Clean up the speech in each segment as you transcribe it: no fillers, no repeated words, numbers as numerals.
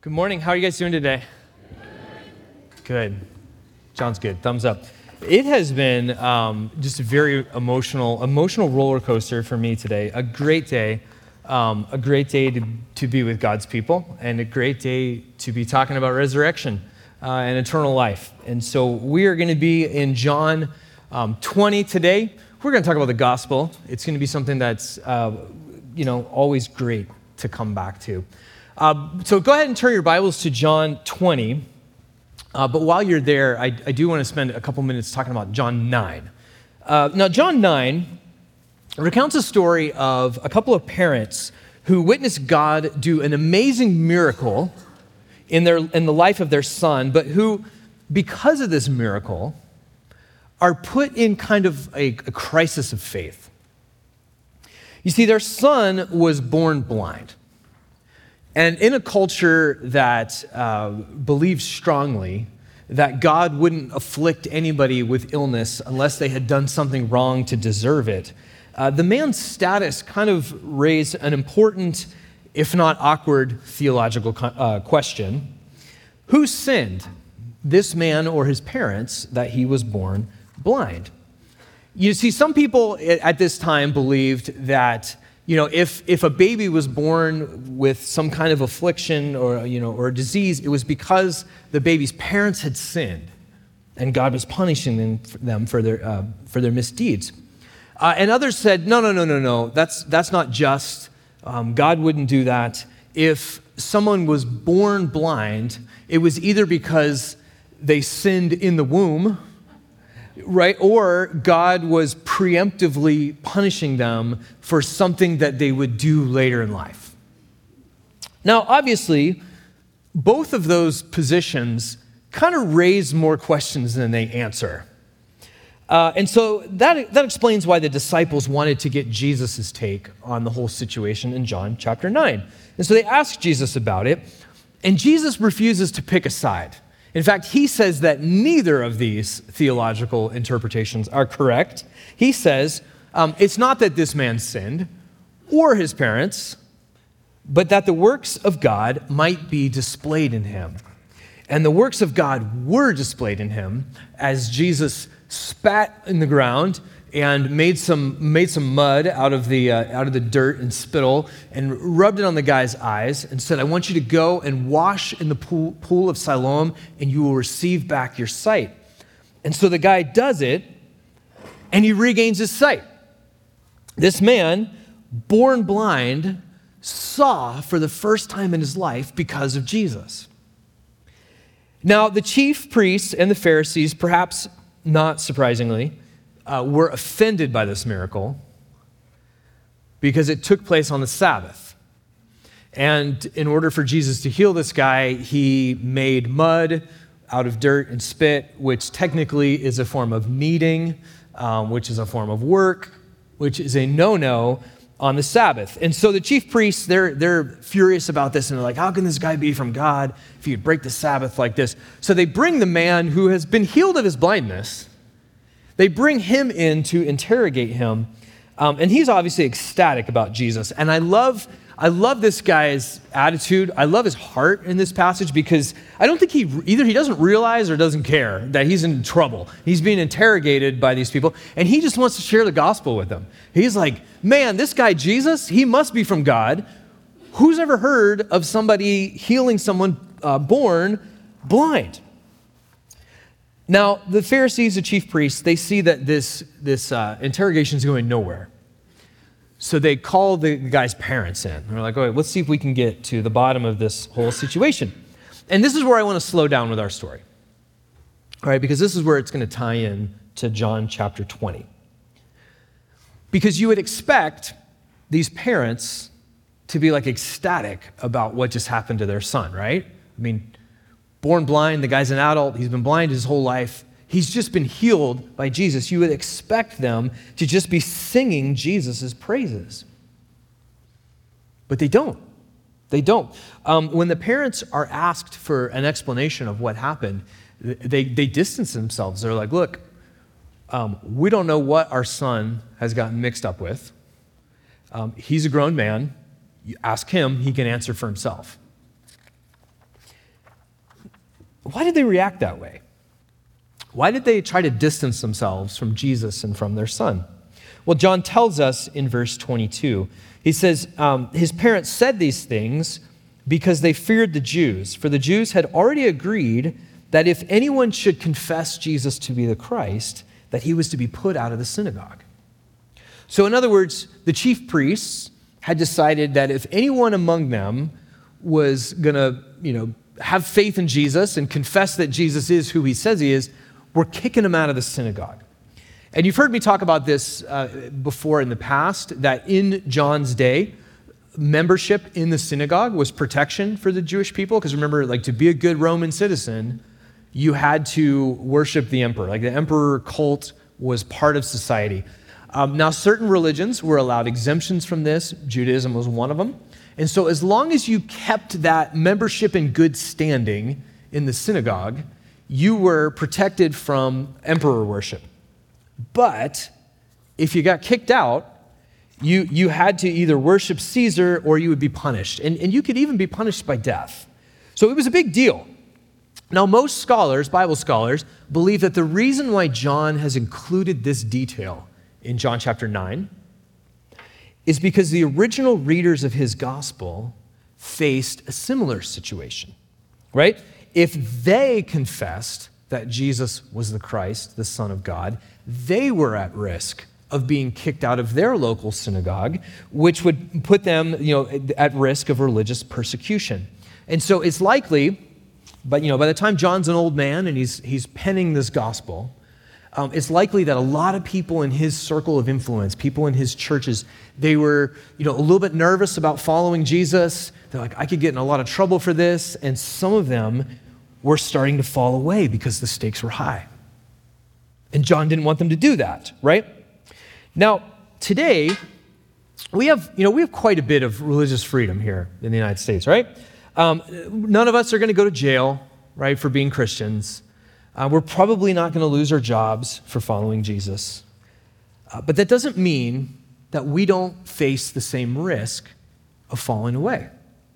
Good morning. How are you guys doing today? Good. John's good. Thumbs up. It has been just a very emotional roller coaster for me today. A great day to be with God's people, and a great day to be talking about resurrection and eternal life. And so we are going to be in John 20 today. We're going to talk about the gospel. It's going to be something that's always great to come back to. So go ahead and turn your Bibles to John 20. But while you're there, I do want to spend a couple minutes talking about John 9. Now, John 9 recounts a story of a couple of parents who witnessed God do an amazing miracle in the life of their son, but who, because of this miracle, are put in kind of a crisis of faith. You see, their son was born blind. And in a culture that believes strongly that God wouldn't afflict anybody with illness unless they had done something wrong to deserve it, the man's status kind of raised an important, if not awkward, theological question. Who sinned, this man or his parents, that he was born blind? You see, some people at this time believed that if a baby was born with some kind of affliction or a disease, it was because the baby's parents had sinned, and God was punishing them for their misdeeds. And others said, no, that's not just. God wouldn't do that. If someone was born blind, it was either because they sinned in the womb, right? Or God was preemptively punishing them for something that they would do later in life. Now, obviously, both of those positions kind of raise more questions than they answer. And so that explains why the disciples wanted to get Jesus' take on the whole situation in John chapter 9. And so they asked Jesus about it, and Jesus refuses to pick a side. In fact, he says that neither of these theological interpretations are correct. He says it's not that this man sinned or his parents, but that the works of God might be displayed in him. And the works of God were displayed in him as Jesus spat in the ground and made some mud out of the dirt and spittle and rubbed it on the guy's eyes and said, I want you to go and wash in the pool of Siloam and you will receive back your sight. And so the guy does it and he regains his sight. This man, born blind, saw for the first time in his life because of Jesus. Now, the chief priests and the Pharisees, perhaps not surprisingly, were offended by this miracle because it took place on the Sabbath. And in order for Jesus to heal this guy, he made mud out of dirt and spit, which technically is a form of kneading, which is a form of work, which is a no-no on the Sabbath. And so the chief priests, they're furious about this, and they're like, how can this guy be from God if he would break the Sabbath like this? So they bring the man who has been healed of his blindness. They bring him in to interrogate him, and he's obviously ecstatic about Jesus. And I love this guy's attitude. I love his heart in this passage because I don't think he doesn't realize or doesn't care that he's in trouble. He's being interrogated by these people, and he just wants to share the gospel with them. He's like, man, this guy Jesus, he must be from God. Who's ever heard of somebody healing someone born blind? Now, the Pharisees, the chief priests, they see that this interrogation is going nowhere. So they call the guy's parents in. They're like, all right, let's see if we can get to the bottom of this whole situation. And this is where I want to slow down with our story. All right, because this is where it's going to tie in to John chapter 20. Because you would expect these parents to be like ecstatic about what just happened to their son, right? I mean, born blind, the guy's an adult, he's been blind his whole life. He's just been healed by Jesus. You would expect them to just be singing Jesus' praises. But they don't. They don't. When the parents are asked for an explanation of what happened, they distance themselves. They're like, look, we don't know what our son has gotten mixed up with. He's a grown man. You ask him, he can answer for himself. why did they react that way? Why did they try to distance themselves from Jesus and from their son? Well, John tells us in verse 22. He says, his parents said these things because they feared the Jews, for the Jews had already agreed that if anyone should confess Jesus to be the Christ, that he was to be put out of the synagogue. So in other words, the chief priests had decided that if anyone among them was going to, have faith in Jesus and confess that Jesus is who he says he is, we're kicking him out of the synagogue. And you've heard me talk about this before in the past, that in John's day, membership in the synagogue was protection for the Jewish people. Because remember, to be a good Roman citizen, you had to worship the emperor. The emperor cult was part of society. Now, certain religions were allowed exemptions from this. Judaism was one of them. And so as long as you kept that membership in good standing in the synagogue, you were protected from emperor worship. But if you got kicked out, you had to either worship Caesar or you would be punished. And you could even be punished by death. So it was a big deal. Now, most scholars, Bible scholars, believe that the reason why John has included this detail in John chapter 9 is because the original readers of his gospel faced a similar situation, right? If they confessed that Jesus was the Christ, the Son of God, they were at risk of being kicked out of their local synagogue, which would put them, at risk of religious persecution. And so it's likely, but by the time John's an old man and he's penning this gospel, it's likely that a lot of people in his circle of influence, people in his churches, they were, a little bit nervous about following Jesus. They're like, I could get in a lot of trouble for this. And some of them were starting to fall away because the stakes were high. And John didn't want them to do that, right? Now, today, we have quite a bit of religious freedom here in the United States, right? None of us are going to go to jail, right, for being Christians. We're probably not going to lose our jobs for following Jesus. But that doesn't mean that we don't face the same risk of falling away.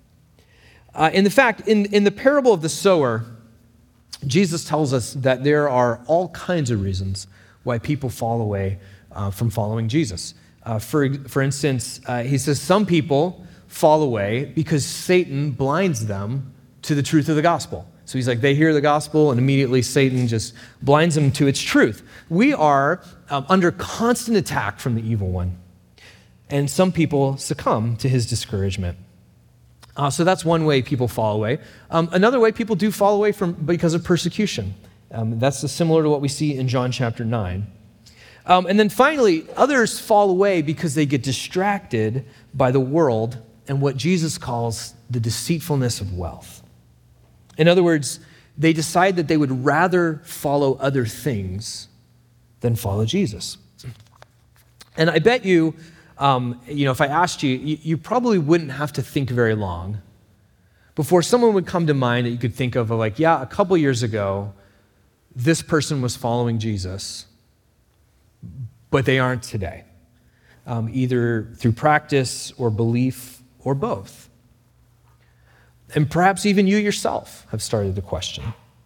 In fact, in the parable of the sower, Jesus tells us that there are all kinds of reasons why people fall away from following Jesus. For instance, he says some people fall away because Satan blinds them to the truth of the gospel. So he's like, they hear the gospel and immediately Satan just blinds them to its truth. We are under constant attack from the evil one. And some people succumb to his discouragement. So that's one way people fall away. Another way people do fall away because of persecution. That's similar to what we see in John chapter 9. And then finally, others fall away because they get distracted by the world and what Jesus calls the deceitfulness of wealth. In other words, they decide that they would rather follow other things than follow Jesus. And I bet you, if I asked you, you probably wouldn't have to think very long before someone would come to mind that you could think of a couple years ago, this person was following Jesus, but they aren't today, either through practice or belief or both. And perhaps even you yourself have started to question.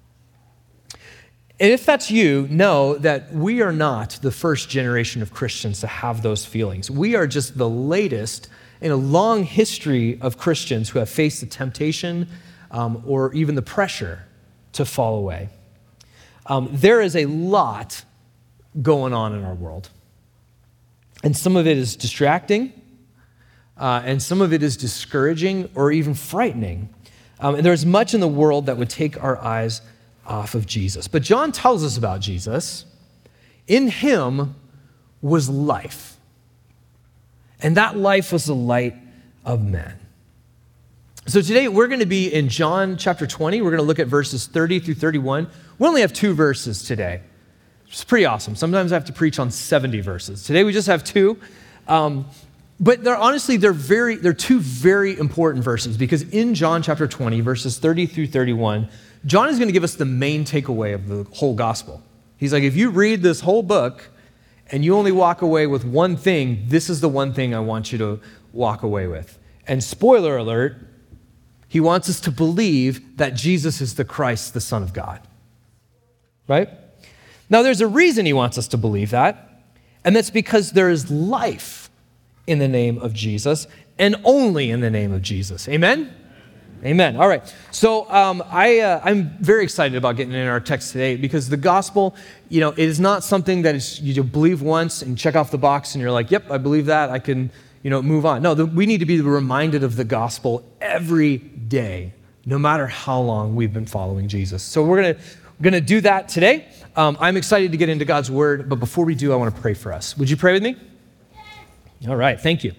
And if that's you, know that we are not the first generation of Christians to have those feelings. We are just the latest in a long history of Christians who have faced the temptation or even the pressure to fall away. There is a lot going on in our world. And some of it is distracting, and some of it is discouraging or even frightening. And there's much in the world that would take our eyes off of Jesus. But John tells us about Jesus. In him was life. And that life was the light of men. So today we're going to be in John chapter 20. We're going to look at verses 30 through 31. We only have 2 verses today. It's pretty awesome. Sometimes I have to preach on 70 verses. Today we just have 2. But they're 2 very important verses because in John chapter 20, verses 30 through 31, John is going to give us the main takeaway of the whole gospel. He's like, if you read this whole book and you only walk away with one thing, this is the one thing I want you to walk away with. And spoiler alert, He wants us to believe that Jesus is the Christ, the Son of God. Right? Now, there's a reason he wants us to believe that, and that's because there is life in the name of Jesus and only in the name of Jesus. Amen? Amen. All right. So I'm very excited about getting in our text today because the gospel, it is not something that is, you believe once and check off the box and you're like, yep, I believe that. I can, move on. No, we need to be reminded of the gospel every day, no matter how long we've been following Jesus. So we're going to do that today. I'm excited to get into God's word, but before we do, I want to pray for us. Would you pray with me? All right. Thank you.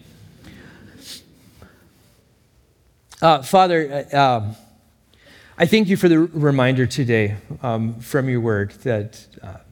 Father, I thank you for the reminder today from your word that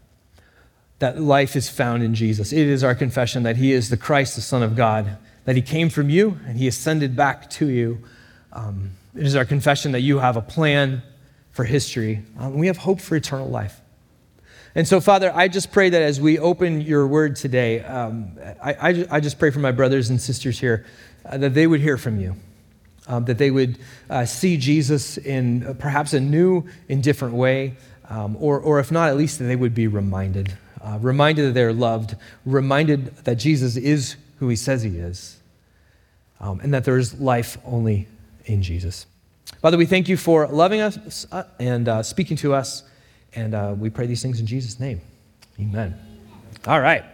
life is found in Jesus. It is our confession that he is the Christ, the Son of God, that he came from you and he ascended back to you. It is our confession that you have a plan for history. We have hope for eternal life. And so, Father, I just pray that as we open your word today, I just pray for my brothers and sisters here that they would hear from you. That they would see Jesus in perhaps a new and different way, or if not, at least that they would be reminded that they're loved, reminded that Jesus is who he says he is, and that there is life only in Jesus. Father, we thank you for loving us and speaking to us, and we pray these things in Jesus' name. Amen. All right.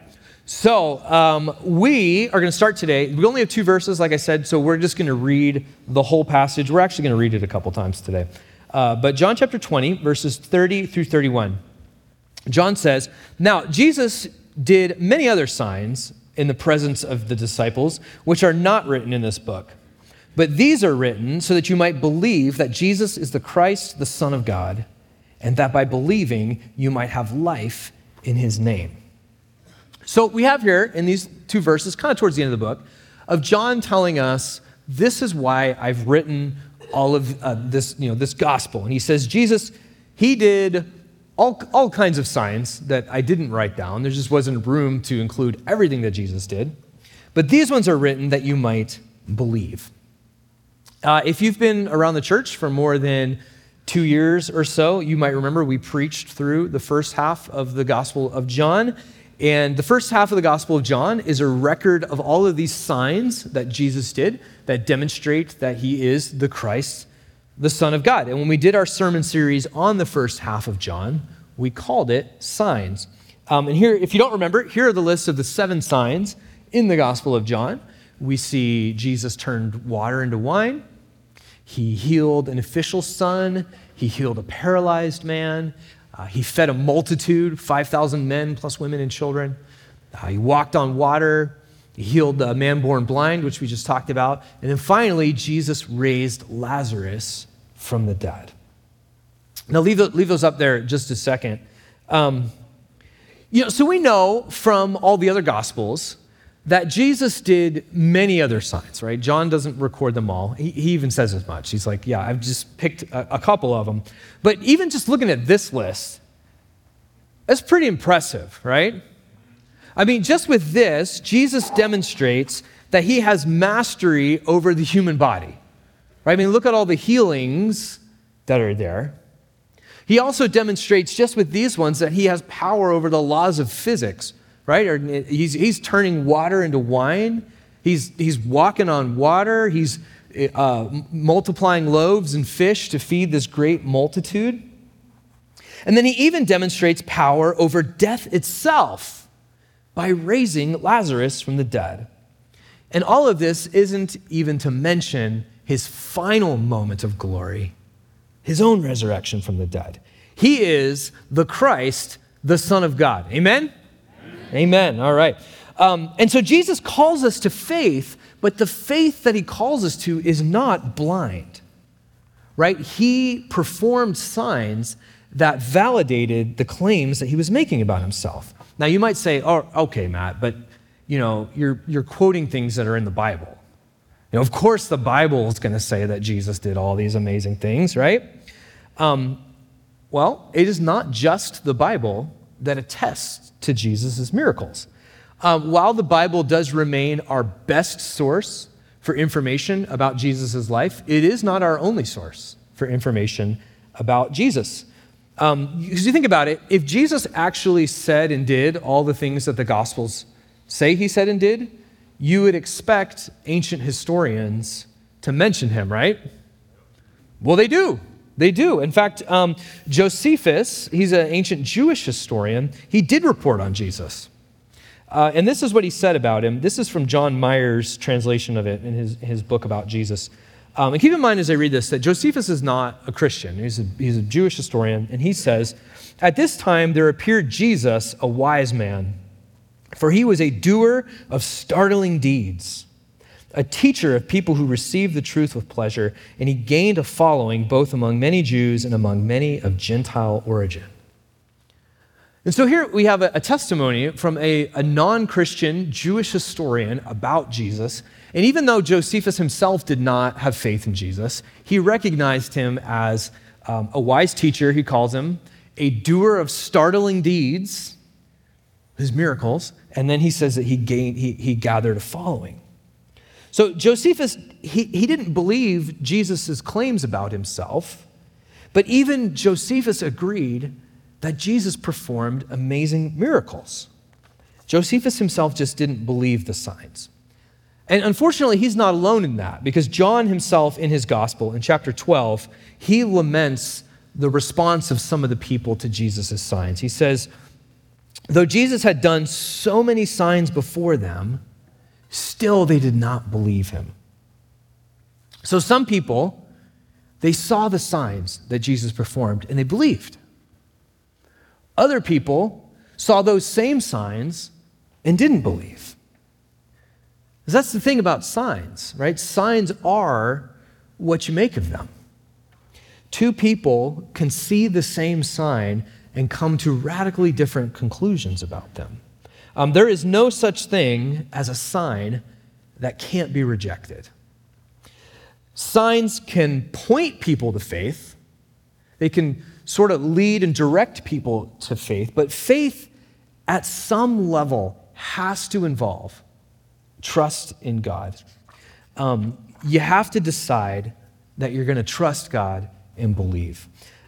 So we are going to start today. We only have 2 verses, like I said, so we're just going to read the whole passage. We're actually going to read it a couple times today. But John chapter 20, verses 30 through 31. John says, "Now Jesus did many other signs in the presence of the disciples, which are not written in this book. But these are written so that you might believe that Jesus is the Christ, the Son of God, and that by believing you might have life in his name." So we have here in these 2 verses, kind of towards the end of the book, of John telling us, this is why I've written all of this gospel. And he says, Jesus, he did all kinds of signs that I didn't write down. There just wasn't room to include everything that Jesus did. But these ones are written that you might believe. If you've been around the church for more than 2 years or so, you might remember we preached through the first half of the Gospel of John. And the first half of the Gospel of John is a record of all of these signs that Jesus did that demonstrate that he is the Christ, the Son of God. And when we did our sermon series on the first half of John, we called it Signs. And here, if you don't remember, here are the lists of the 7 signs in the Gospel of John. We see Jesus turned water into wine. He healed an official's son. He healed a paralyzed man. He fed a multitude, 5,000 men plus women and children. He walked on water. He healed a man born blind, which we just talked about. And then finally, Jesus raised Lazarus from the dead. Now, leave those up there just a second. So we know from all the other Gospels that Jesus did many other signs, right? John doesn't record them all. He even says as much. He's like, yeah, I've just picked a couple of them. But even just looking at this list, that's pretty impressive, right? I mean, just with this, Jesus demonstrates that he has mastery over the human body, right? I mean, look at all the healings that are there. He also demonstrates just with these ones that he has power over the laws of physics, right? Or he's turning water into wine. He's walking on water. He's multiplying loaves and fish to feed this great multitude. And then he even demonstrates power over death itself by raising Lazarus from the dead. And all of this isn't even to mention his final moment of glory, his own resurrection from the dead. He is the Christ, the Son of God. Amen? Amen. All right. And so Jesus calls us to faith, but the faith that he calls us to is not blind, right? He performed signs that validated the claims that he was making about himself. Now, you might say, oh, okay, Matt, but you're quoting things that are in the Bible. Of course, the Bible is going to say that Jesus did all these amazing things, right? Well, it is not just the Bible that attests to Jesus' miracles. While the Bible does remain our best source for information about Jesus' life, it is not our only source for information about Jesus. Because you think about it, if Jesus actually said and did all the things that the Gospels say he said and did, you would expect ancient historians to mention him, right? Well, they do. They do. In fact, Josephus, he's an ancient Jewish historian, he did report on Jesus. And this is what he said about him. This is from John Meyer's translation of it in his book about Jesus. And keep in mind as I read this that Josephus is not a Christian. He's a Jewish historian. And he says, "At this time there appeared Jesus, a wise man, for he was a doer of startling deeds, a teacher of people who received the truth with pleasure, and he gained a following both among many Jews and among many of Gentile origin." And so here we have a testimony from a non-Christian Jewish historian about Jesus. And even though Josephus himself did not have faith in Jesus, he recognized him as a wise teacher, he calls him, a doer of startling deeds, his miracles, and then he says that he gathered a following. So Josephus, he didn't believe Jesus' claims about himself, but even Josephus agreed that Jesus performed amazing miracles. Josephus himself just didn't believe the signs. And unfortunately, he's not alone in that, because John himself in his gospel, in chapter 12, he laments the response of some of the people to Jesus' signs. He says, "Though Jesus had done so many signs before them, still they did not believe him." So some people, they saw the signs that Jesus performed and they believed. Other people saw those same signs and didn't believe. Because that's the thing about signs, right? Signs are what you make of them. Two people can see the same sign and come to radically different conclusions about them. There is no such thing as a sign that can't be rejected. Signs can point people to faith. They can sort of lead and direct people to faith, but faith at some level has to involve trust in God. You have to decide that you're going to trust God and believe.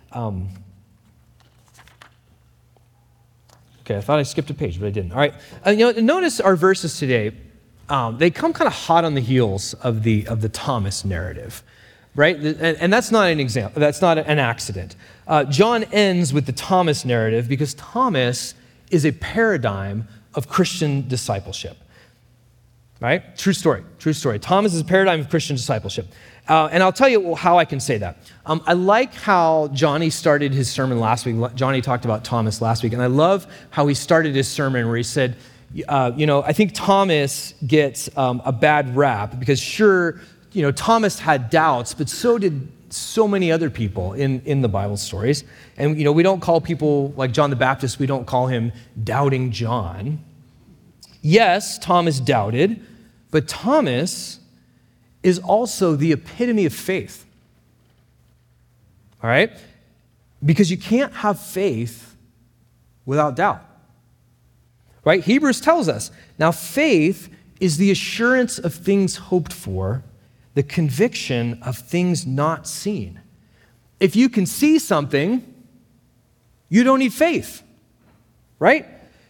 Okay, I thought I skipped a page, but I didn't. All right, notice our verses today. They come kind of hot on the heels of the Thomas narrative, right? And that's not an example. That's not an accident. John ends with the Thomas narrative because Thomas is a paradigm of Christian discipleship, right? True story. Thomas is a paradigm of Christian discipleship. And I'll tell you how I can say that. I like how Johnny started his sermon last week. Johnny talked about Thomas last week, and I love how he started his sermon where he said, I think Thomas gets a bad rap because sure, Thomas had doubts, but so did so many other people in the Bible stories. And, we don't call people like John the Baptist, we don't call him Doubting John. Yes, Thomas doubted, but Thomas is also the epitome of faith. All right? Because you can't have faith without doubt. Right? Hebrews tells us, now faith is the assurance of things hoped for, the conviction of things not seen. If you can see something, you don't need faith, right?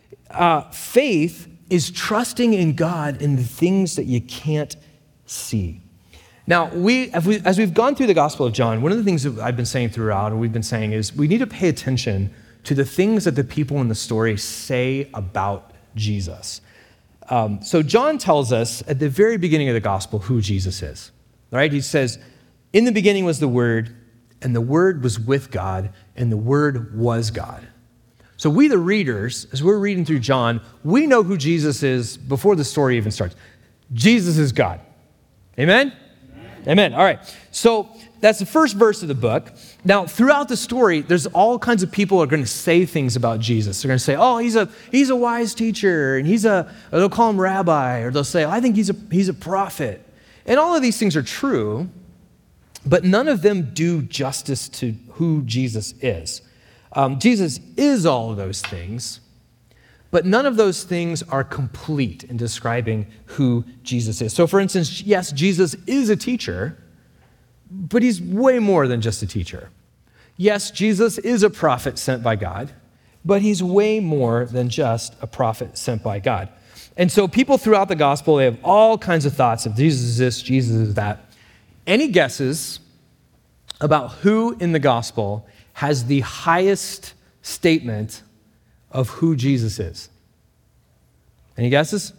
Faith is trusting in God in the things that you can't see. Now, as we've gone through the Gospel of John, one of the things that I've been saying throughout, and we've been saying, is we need to pay attention to the things that the people in the story say about Jesus. So John tells us at the very beginning of the Gospel who Jesus is. Right? He says, "In the beginning was the Word, and the Word was with God, and the Word was God." So we, the readers, as we're reading through John, we know who Jesus is before the story even starts. Jesus is God. Amen? Amen. All right. So that's the first verse of the book. Now, throughout the story, there's all kinds of people who are going to say things about Jesus. They're going to say, "Oh, he's a wise teacher," and or they'll call him rabbi, or they'll say, "I think he's a prophet." And all of these things are true, but none of them do justice to who Jesus is. Jesus is all of those things, but none of those things are complete in describing who Jesus is. So for instance, yes, Jesus is a teacher, but he's way more than just a teacher. Yes, Jesus is a prophet sent by God, but he's way more than just a prophet sent by God. And so people throughout the gospel, they have all kinds of thoughts of Jesus is this, Jesus is that. Any guesses about who in the gospel has the highest statement of who Jesus is? Any guesses?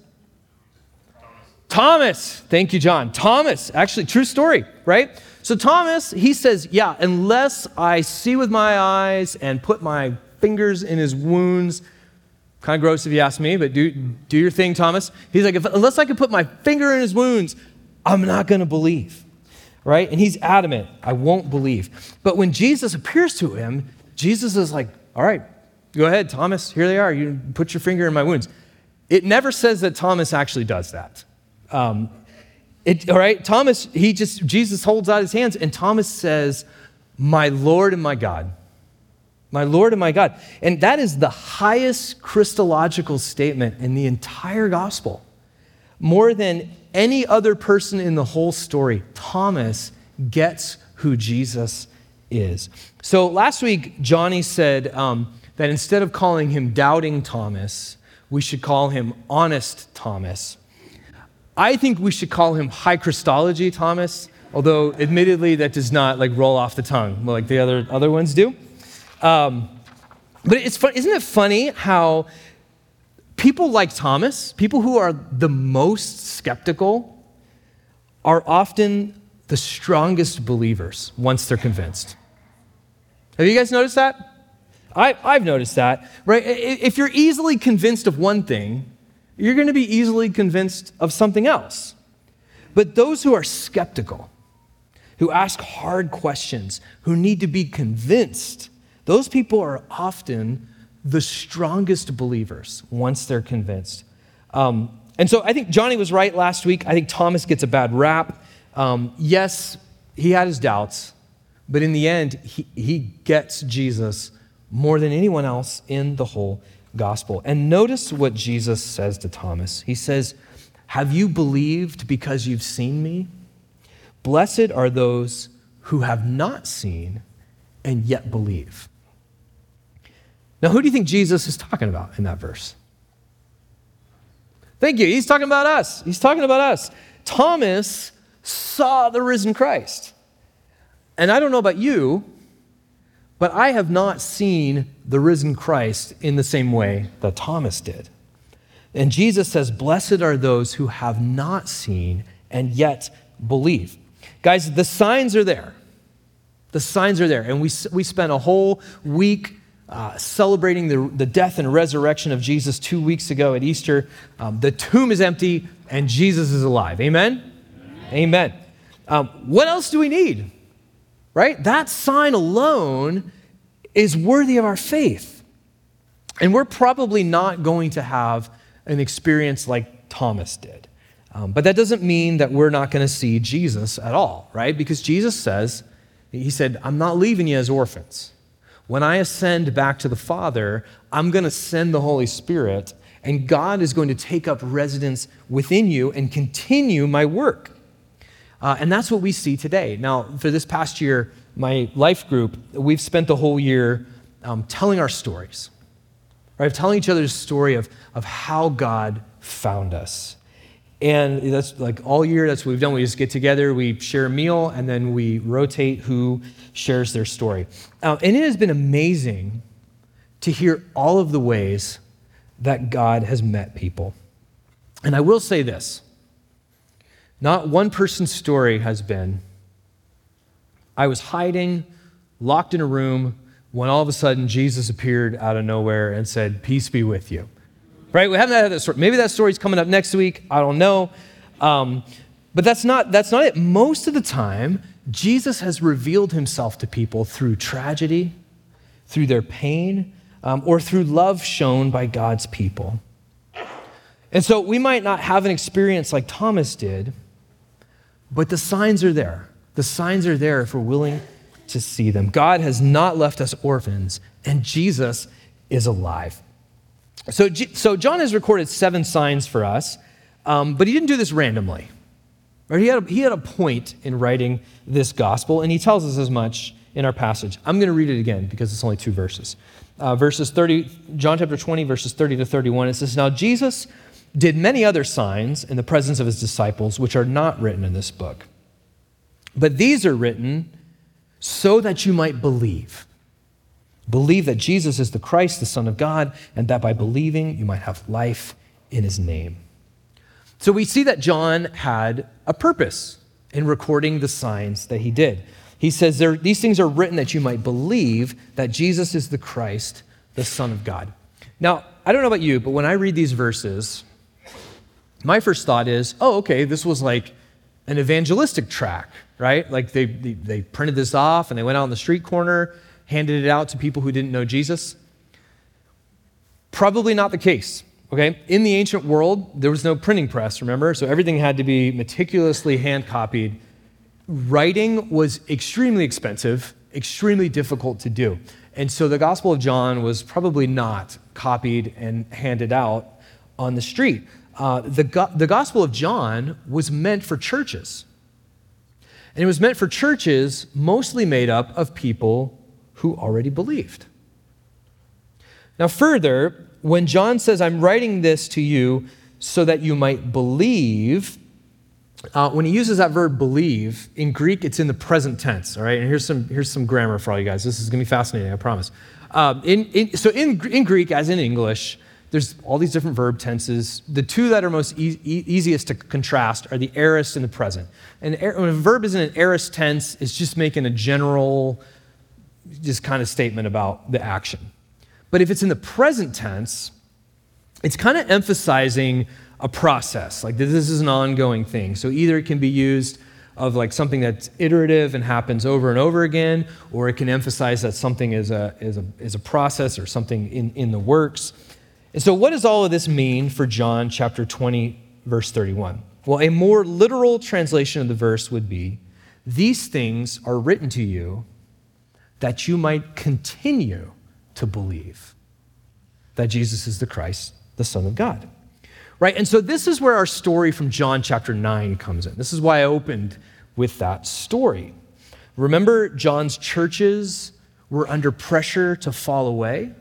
Thomas. Thank you, John. Thomas, actually, true story, right? So Thomas, he says, yeah, unless I see with my eyes and put my fingers in his wounds, kind of gross if you ask me, but do your thing, Thomas. He's like, unless I can put my finger in his wounds, I'm not going to believe, right? And he's adamant, I won't believe. But when Jesus appears to him, Jesus is like, all right, go ahead, Thomas, here they are. You put your finger in my wounds. It never says that Thomas actually does that. All right, Thomas, Jesus holds out his hands, and Thomas says, my Lord and my God. My Lord and my God. And that is the highest Christological statement in the entire gospel. More than any other person in the whole story, Thomas gets who Jesus is. So last week, Johnny said that instead of calling him Doubting Thomas, we should call him Honest Thomas. I think we should call him High Christology Thomas, although admittedly that does not roll off the tongue like the other ones do. But it's fun, isn't it funny how people like Thomas, people who are the most skeptical, are often the strongest believers once they're convinced. Have you guys noticed that? I've noticed that, right? If you're easily convinced of one thing, you're going to be easily convinced of something else. But those who are skeptical, who ask hard questions, who need to be convinced, those people are often the strongest believers once they're convinced. And so I think Johnny was right last week. I think Thomas gets a bad rap. Yes, he had his doubts, but in the end, he gets Jesus more than anyone else in the whole gospel. And notice what Jesus says to Thomas. He says, have you believed because you've seen me? Blessed are those who have not seen and yet believe. Now, who do you think Jesus is talking about in that verse? Thank you. He's talking about us. He's talking about us. Thomas saw the risen Christ. And I don't know about you, but I have not seen the risen Christ in the same way that Thomas did. And Jesus says, blessed are those who have not seen and yet believe. Guys, the signs are there. The signs are there. And we spent a whole week celebrating the death and resurrection of Jesus 2 weeks ago at Easter. The tomb is empty and Jesus is alive. Amen? Amen. What else do we need? Right? That sign alone is worthy of our faith. And we're probably not going to have an experience like Thomas did. But that doesn't mean that we're not going to see Jesus at all, right? Because Jesus says, he said, I'm not leaving you as orphans. When I ascend back to the Father, I'm going to send the Holy Spirit, and God is going to take up residence within you and continue my work. And that's what we see today. Now, for this past year, my life group, we've spent the whole year telling our stories, right? Telling each other's story of how God found us. And that's all year, that's what we've done. We just get together, we share a meal, and then we rotate who shares their story. And it has been amazing to hear all of the ways that God has met people. And I will say this, not one person's story has been, I was hiding, locked in a room, when all of a sudden Jesus appeared out of nowhere and said, peace be with you. Right? We haven't had that story. Maybe that story's coming up next week. I don't know. But that's not it. Most of the time, Jesus has revealed himself to people through tragedy, through their pain, or through love shown by God's people. And so we might not have an experience like Thomas did, but the signs are there. The signs are there if we're willing to see them. God has not left us orphans, and Jesus is alive. So John has recorded 7 signs for us, but he didn't do this randomly. Right? He had a point in writing this gospel, and he tells us as much in our passage. I'm going to read it again because it's only 2 verses. John chapter 20, verses 30 to 31, it says, "Now Jesus did many other signs in the presence of his disciples, which are not written in this book. But these are written so that you might believe. Believe that Jesus is the Christ, the Son of God, and that by believing you might have life in his name." So we see that John had a purpose in recording the signs that he did. He says, these things are written that you might believe that Jesus is the Christ, the Son of God. Now, I don't know about you, but when I read these verses, my first thought is, oh, okay, this was like an evangelistic track, right? Like they printed this off and they went out on the street corner, handed it out to people who didn't know Jesus. Probably not the case, okay? In the ancient world, there was no printing press, remember? So everything had to be meticulously hand-copied. Writing was extremely expensive, extremely difficult to do. And so the Gospel of John was probably not copied and handed out on the street. The Gospel of John was meant for churches. And it was meant for churches mostly made up of people who already believed. Now further, when John says, "I'm writing this to you so that you might believe," when he uses that verb believe, in Greek, it's in the present tense, all right? And here's some grammar for all you guys. This is going to be fascinating, I promise. In Greek, as in English, there's all these different verb tenses. The 2 that are most easiest to contrast are the aorist and the present. And when a verb is in an aorist tense, it's just making a general, just kind of statement about the action. But if it's in the present tense, it's kind of emphasizing a process, like this is an ongoing thing. So either it can be used of like something that's iterative and happens over and over again, or it can emphasize that something is a process or something in the works. And so what does all of this mean for John chapter 20, verse 31? Well, a more literal translation of the verse would be, "These things are written to you that you might continue to believe that Jesus is the Christ, the Son of God." Right? And so this is where our story from John chapter 9 comes in. This is why I opened with that story. Remember, John's churches were under pressure to fall away?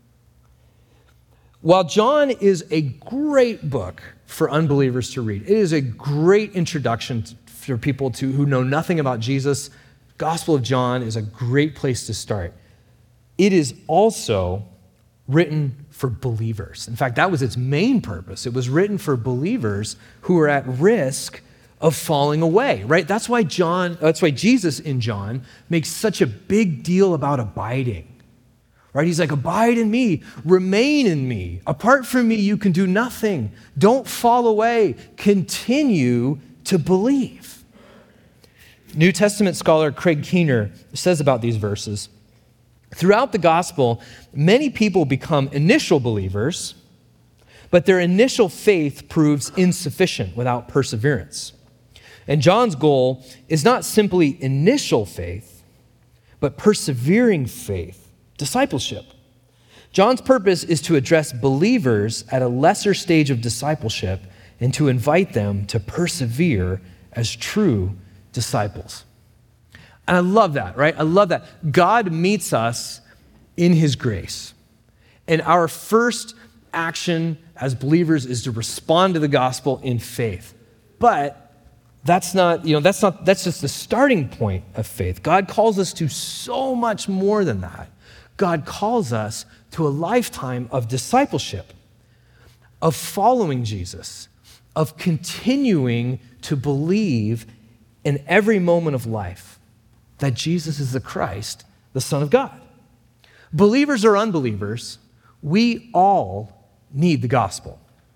While John is a great book for unbelievers to read, it is a great introduction for people who know nothing about Jesus. Gospel of John is a great place to start. It is also written for believers. In fact, that was its main purpose. It was written for believers who are at risk of falling away, right? That's why Jesus in John makes such a big deal about abiding, right? He's like, "Abide in me, remain in me. Apart from me, you can do nothing. Don't fall away. Continue to believe." New Testament scholar Craig Keener says about these verses, "Throughout the gospel, many people become initial believers, but their initial faith proves insufficient without perseverance. And John's goal is not simply initial faith, but persevering faith, discipleship. John's purpose is to address believers at a lesser stage of discipleship and to invite them to persevere as true disciples." And I love that, right? I love that. God meets us in his grace. And our first action as believers is to respond to the gospel in faith. But that's just the starting point of faith. God calls us to so much more than that. God calls us to a lifetime of discipleship, of following Jesus, of continuing to believe in every moment of life that Jesus is the Christ, the Son of God. Believers or unbelievers, we all need the gospel.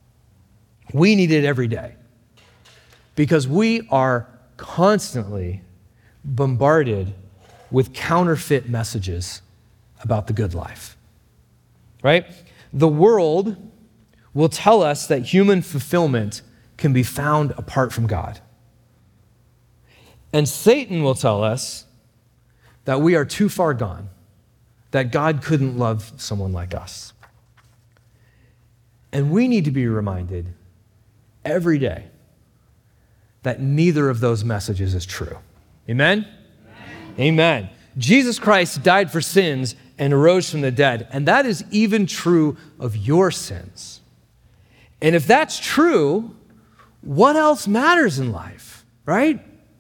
We need it every day because we are constantly bombarded with counterfeit messages about the good life, right? The world will tell us that human fulfillment can be found apart from God. And Satan will tell us that we are too far gone, that God couldn't love someone like us. And we need to be reminded every day that neither of those messages is true. Amen? Amen. Jesus Christ died for sins and arose from the dead, and that is even true of your sins. And if that's true, what else matters in life, right?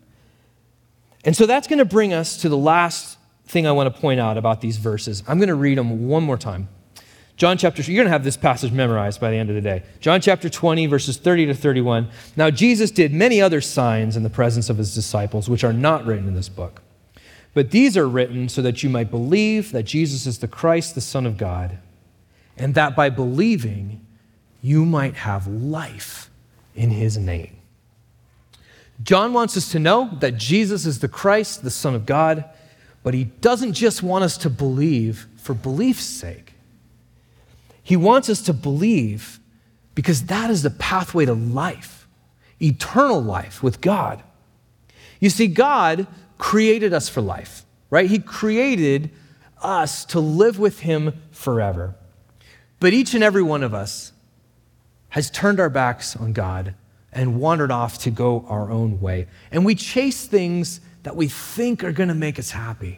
And so that's going to bring us to the last thing I want to point out about these verses. I'm going to read them one more time. John chapter, you're going to have this passage memorized by the end of the day. John chapter 20, verses 30 to 31. Now Jesus did many other signs in the presence of his disciples, which are not written in this book. But these are written so that you might believe that Jesus is the Christ, the Son of God, and that by believing you might have life in his name. John wants us to know that Jesus is the Christ, the Son of God, but he doesn't just want us to believe for belief's sake. He wants us to believe because that is the pathway to life, eternal life with God. You see, God created us for life, right? He created us to live with him forever. But each and every one of us has turned our backs on God and wandered off to go our own way. And we chase things that we think are going to make us happy.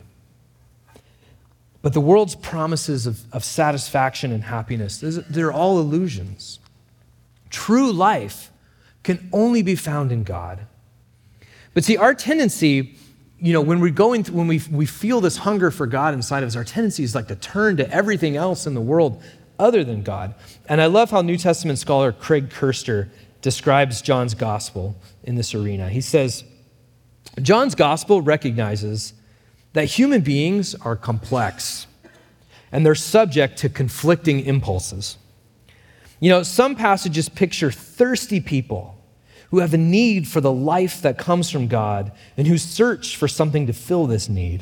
But the world's promises of satisfaction and happiness, they're all illusions. True life can only be found in God. But see, our tendency, when we feel this hunger for God inside of us, our tendency is like to turn to everything else in the world other than God. And I love how New Testament scholar Craig Kirster describes John's gospel in this arena. He says, John's gospel recognizes that human beings are complex and they're subject to conflicting impulses. Some passages picture thirsty people who have a need for the life that comes from God and who search for something to fill this need.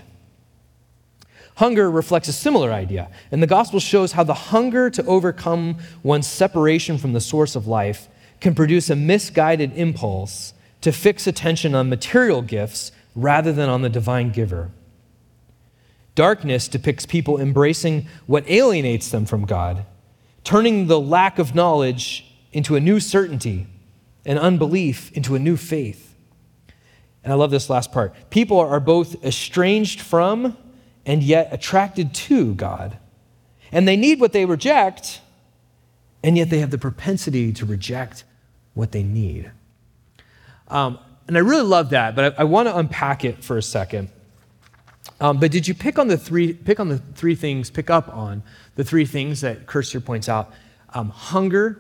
Hunger reflects a similar idea, and the gospel shows how the hunger to overcome one's separation from the source of life can produce a misguided impulse to fix attention on material gifts rather than on the divine giver. Darkness depicts people embracing what alienates them from God, turning the lack of knowledge into a new certainty and unbelief into a new faith. And I love this last part. People are both estranged from and yet attracted to God. And they need what they reject, and yet they have the propensity to reject what they need. And I really love that, but I want to unpack it for a second. But did you pick up on the three things that Kirster points out? Hunger,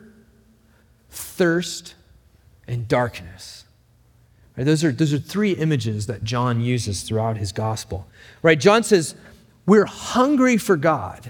thirst, and darkness. Right? Those are three images that John uses throughout his gospel. Right? John says, we're hungry for God,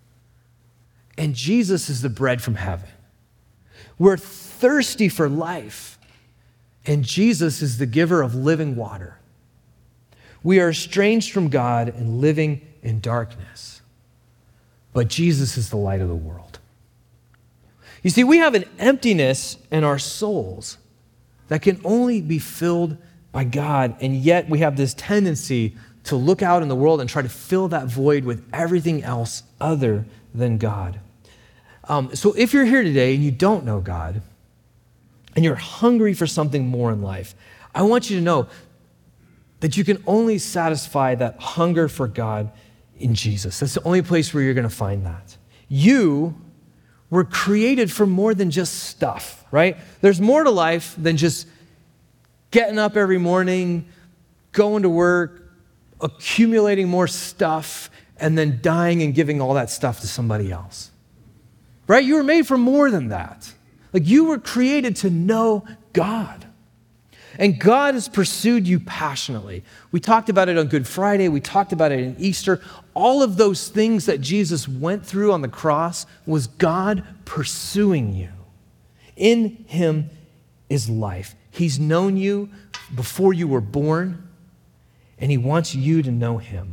and Jesus is the bread from heaven. We're thirsty for life, and Jesus is the giver of living water. We are estranged from God and living in darkness, but Jesus is the light of the world. You see, we have an emptiness in our souls that can only be filled by God, and yet we have this tendency to look out in the world and try to fill that void with everything else other than God. So if you're here today and you don't know God, and you're hungry for something more in life, I want you to know that you can only satisfy that hunger for God in Jesus. That's the only place where you're going to find that. You were created for more than just stuff, right? There's more to life than just getting up every morning, going to work, accumulating more stuff, and then dying and giving all that stuff to somebody else. Right? You were made for more than that. Like, you were created to know God. And God has pursued you passionately. We talked about it on Good Friday. We talked about it in Easter. All of those things that Jesus went through on the cross was God pursuing you. In him is life. He's known you before you were born, and he wants you to know him.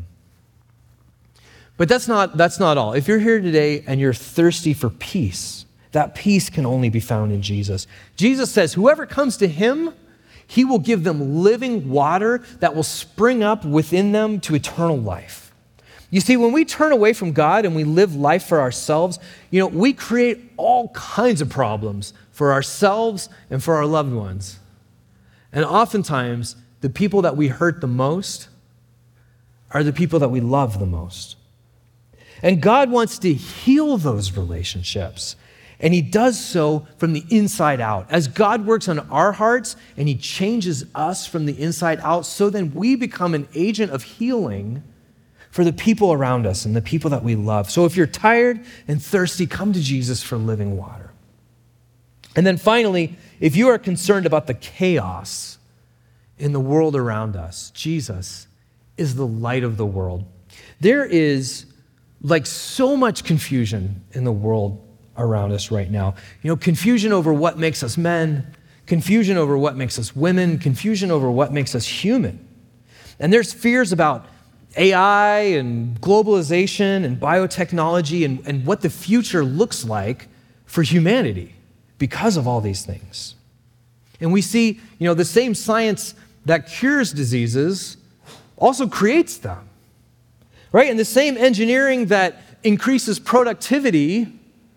But that's not all. If you're here today and you're thirsty for peace, that peace can only be found in Jesus. Jesus says, whoever comes to him, he will give them living water that will spring up within them to eternal life. You see, when we turn away from God and we live life for ourselves, we create all kinds of problems for ourselves and for our loved ones. And oftentimes, the people that we hurt the most are the people that we love the most. And God wants to heal those relationships. And he does so from the inside out. As God works on our hearts and he changes us from the inside out, so then we become an agent of healing for the people around us and the people that we love. So if you're tired and thirsty, come to Jesus for living water. And then finally, if you are concerned about the chaos in the world around us, Jesus is the light of the world. There is so much confusion in the world around us right now. Confusion over what makes us men, confusion over what makes us women, confusion over what makes us human. And there's fears about AI and globalization and biotechnology and what the future looks like for humanity because of all these things. And we see, the same science that cures diseases also creates them, right? And the same engineering that increases productivity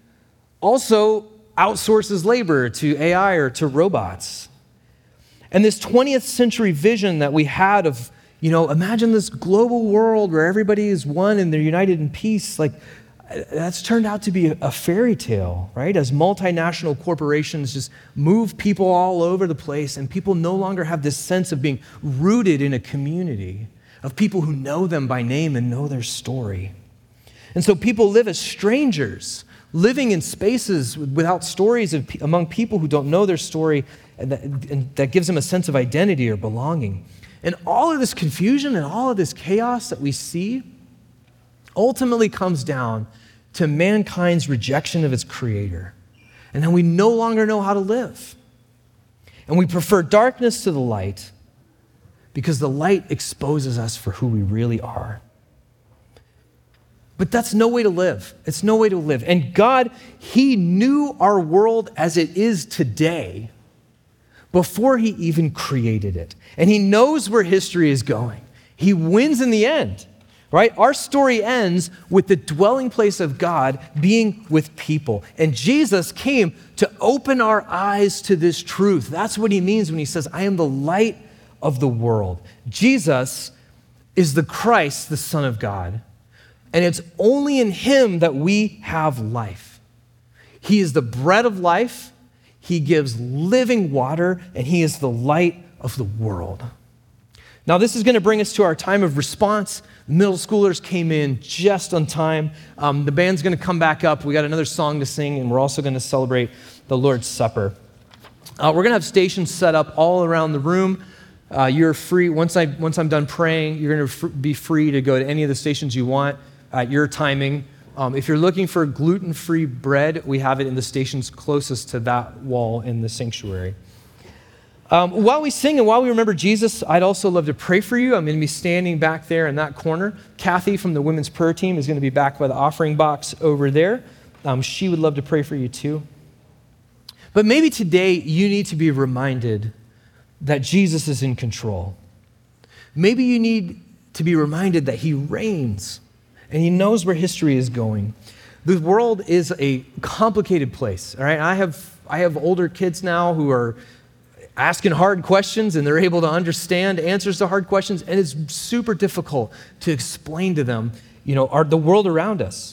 also outsources labor to AI or to robots. And this 20th century vision that we had of, imagine this global world where everybody is one and they're united in peace, that's turned out to be a fairy tale, right? As multinational corporations just move people all over the place and people no longer have this sense of being rooted in a community of people who know them by name and know their story. And so people live as strangers, living in spaces without stories among people who don't know their story, and that gives them a sense of identity or belonging. And all of this confusion and all of this chaos that we see ultimately comes down to mankind's rejection of its creator. And then we no longer know how to live. And we prefer darkness to the light because the light exposes us for who we really are. But that's no way to live. It's no way to live. And God, he knew our world as it is today before he even created it. And he knows where history is going. He wins in the end, right? Our story ends with the dwelling place of God being with people. And Jesus came to open our eyes to this truth. That's what he means when he says, I am the light of the world. Jesus is the Christ, the Son of God. And it's only in him that we have life. He is the bread of life. He gives living water, and he is the light of the world. Now, this is going to bring us to our time of response. Middle schoolers came in just on time. The band's going to come back up. We got another song to sing, and we're also going to celebrate the Lord's Supper. We're going to have stations set up all around the room. You're free. Once I'm done praying, you're going to be free to go to any of the stations you want at your timing. If you're looking for gluten-free bread, we have it in the stations closest to that wall in the sanctuary. While we sing and while we remember Jesus, I'd also love to pray for you. I'm going to be standing back there in that corner. Kathy from the women's prayer team is going to be back by the offering box over there. She would love to pray for you too. But maybe today you need to be reminded that Jesus is in control. Maybe you need to be reminded that he reigns and he knows where history is going. The world is a complicated place, all right? I have older kids now who are asking hard questions and they're able to understand answers to hard questions, and it's super difficult to explain to them, the world around us.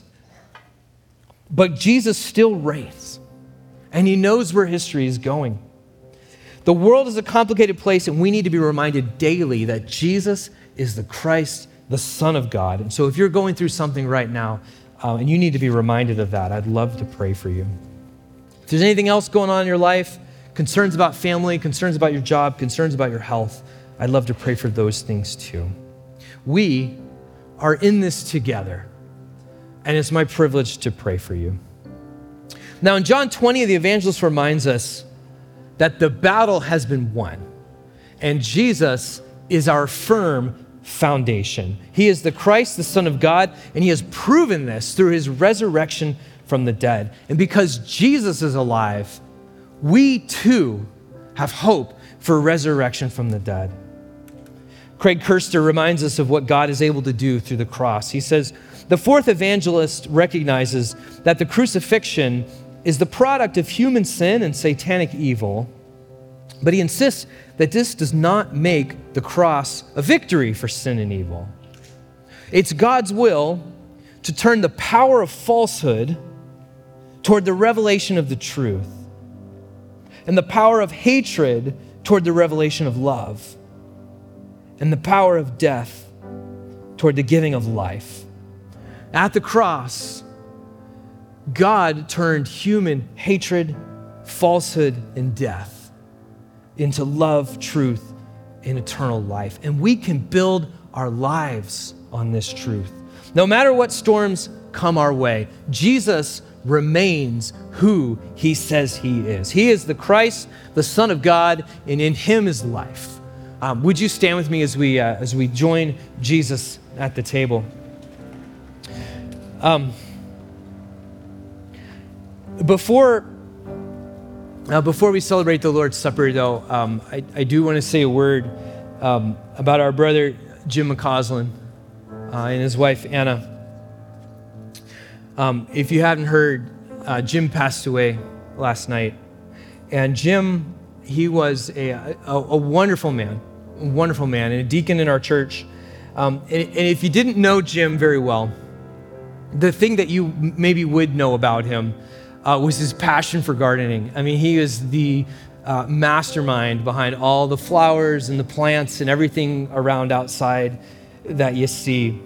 But Jesus still reigns, and he knows where history is going. The world is a complicated place, and we need to be reminded daily that Jesus is the Christ, the Son of God. And so if you're going through something right now, and you need to be reminded of that, I'd love to pray for you. If there's anything else going on in your life, concerns about family, concerns about your job, concerns about your health, I'd love to pray for those things too. We are in this together, and it's my privilege to pray for you. Now in John 20, the evangelist reminds us that the battle has been won, and Jesus is our firm foundation. He is the Christ, the Son of God, and he has proven this through his resurrection from the dead. And because Jesus is alive, we too have hope for resurrection from the dead. Craig Kerster reminds us of what God is able to do through the cross. He says, the fourth evangelist recognizes that the crucifixion is the product of human sin and satanic evil, but he insists that this does not make the cross a victory for sin and evil. It's God's will to turn the power of falsehood toward the revelation of the truth, and the power of hatred toward the revelation of love, and the power of death toward the giving of life. At the cross, God turned human hatred, falsehood, and death into love, truth, and eternal life. And we can build our lives on this truth. No matter what storms come our way, Jesus remains who he says he is. He is the Christ, the Son of God, and in him is life. Would you stand with me as we join Jesus at the table? Before we celebrate the Lord's Supper, though, I do want to say a word about our brother Jim McCausland and his wife Anna. If you haven't heard, Jim passed away last night, and Jim, he was a wonderful man, and a deacon in our church. And if you didn't know Jim very well, the thing that you maybe would know about him was his passion for gardening. I mean, he is the mastermind behind all the flowers and the plants and everything around outside that you see.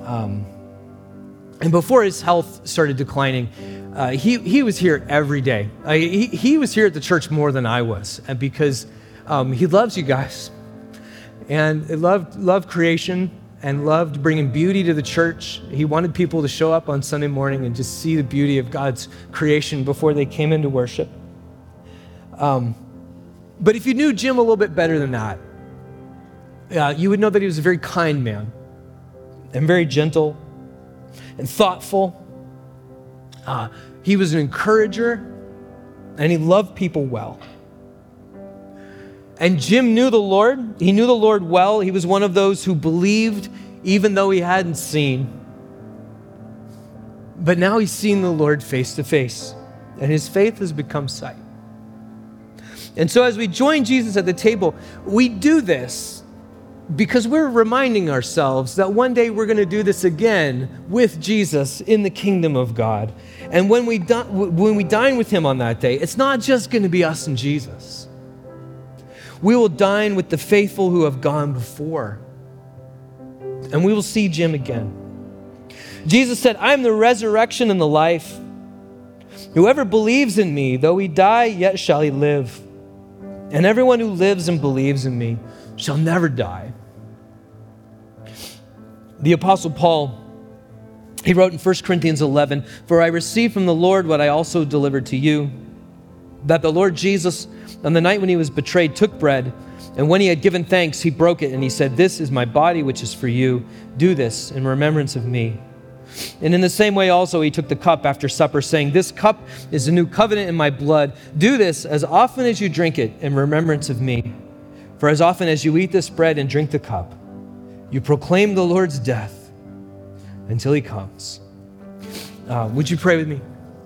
And before his health started declining, he was here every day. He was here at the church more than I was, and because he loves you guys, and loved creation, and loved bringing beauty to the church. He wanted people to show up on Sunday morning and just see the beauty of God's creation before they came into worship. But if you knew Jim a little bit better than that, you would know that he was a very kind man, and very gentle and thoughtful. He was an encourager, and he loved people well. And Jim knew the Lord. He knew the Lord well. He was one of those who believed even though he hadn't seen. But now he's seen the Lord face to face, and his faith has become sight. And so as we join Jesus at the table, we do this because we're reminding ourselves that one day we're going to do this again with Jesus in the kingdom of God. And when we dine with him on that day, it's not just going to be us and Jesus. We will dine with the faithful who have gone before, and we will see Jim again. Jesus said, I am the resurrection and the life. Whoever believes in me, though he die, yet shall he live. And everyone who lives and believes in me shall never die. The Apostle Paul, he wrote in 1 Corinthians 11, for I received from the Lord what I also delivered to you, that the Lord Jesus, on the night when he was betrayed, took bread, and when he had given thanks, he broke it, and he said, this is my body, which is for you. Do this in remembrance of me. And in the same way also he took the cup after supper, saying, this cup is the new covenant in my blood. Do this as often as you drink it in remembrance of me. For as often as you eat this bread and drink the cup, you proclaim the Lord's death until he comes. Would you pray with me?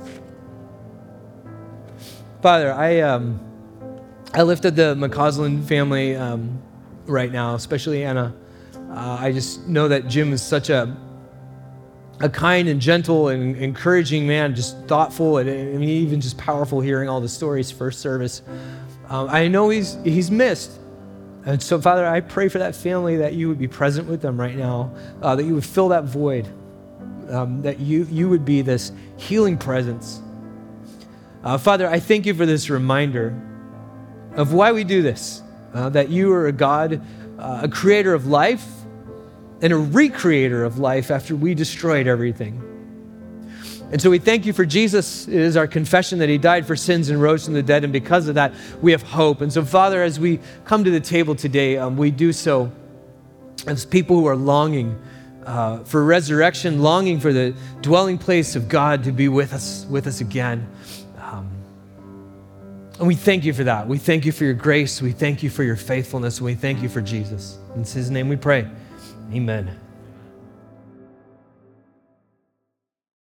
Father, I lifted the McCausland family right now, especially Anna. I just know that Jim is such a kind and gentle and encouraging man, just thoughtful and even just powerful, hearing all the stories first service. I know he's missed. And so, Father, I pray for that family that you would be present with them right now, that you would fill that void, that you would be this healing presence. Father, I thank you for this reminder of why we do this, that you are a God, a creator of life and a recreator of life after we destroyed everything. And so we thank you for Jesus. It is our confession that he died for sins and rose from the dead, and because of that, we have hope. And so, Father, as we come to the table today, we do so as people who are longing for resurrection, longing for the dwelling place of God to be with us again. And we thank you for that. We thank you for your grace. We thank you for your faithfulness. And we thank you for Jesus. In his name we pray. Amen.